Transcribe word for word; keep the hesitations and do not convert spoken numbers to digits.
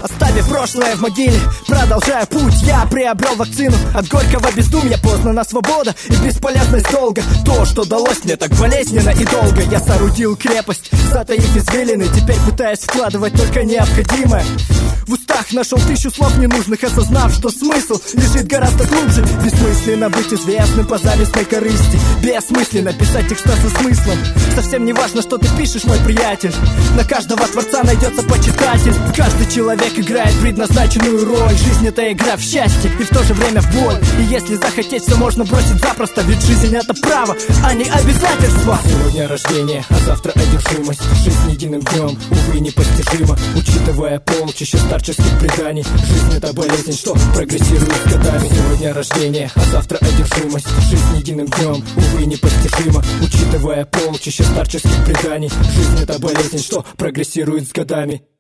Оставив прошлое в могиле, продолжая путь, я приобрел вакцину от горького бездумья. Познана свобода и бесполезность долга. То, что далось мне так болезненно и долго. Я соорудил крепость, затаив извилины, теперь пытаясь вкладывать только необходимое. В устах нашел тысячу слов ненужных, осознав, что смысл лежит гораздо глубже. Бессмысленно быть известным по завистной корысти, бессмысленно писать текста со смыслом. Совсем не важно, что ты пишешь, мой приятель, на каждого творца найдется почитатель. Каждый человек играет предназначенную роль. Жизнь — это игра в счастье и в то же время в боль. И если захотеть, все можно бросить запросто, ведь жизнь — это право, а не обязательство. Сегодня рождение, а завтра одержимость. Жизнь единым днем, увы, непостижима. Учитывая полчища старческих преданий, жизнь — это болезнь, что прогрессирует с годами. Сегодня рождение, а завтра одержимость. Жизнь единым днем, увы, непостижима. Учитывая полчища старческих преданий, жизнь — это болезнь, что прогрессирует с годами.